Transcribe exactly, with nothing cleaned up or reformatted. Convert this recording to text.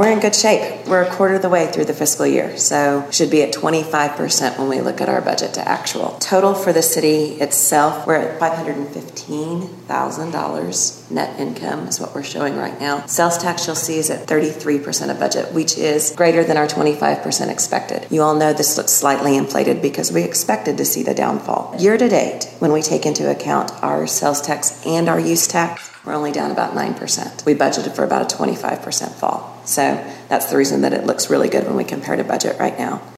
We're in good shape. We're a quarter of the way through the fiscal year, so should be at twenty-five percent when we look at our budget to actual. Total for the city itself, we're at five hundred fifteen thousand dollars net income is what we're showing right now. Sales tax you'll see is at thirty-three percent of budget, which is greater than our twenty-five percent expected. You all know this looks slightly inflated because we expected to see the downfall. Year to date, when we take into account our sales tax and our use tax, we're only down about nine percent. We budgeted for about a twenty-five percent fall. So that's the reason that it looks really good when we compare to budget right now.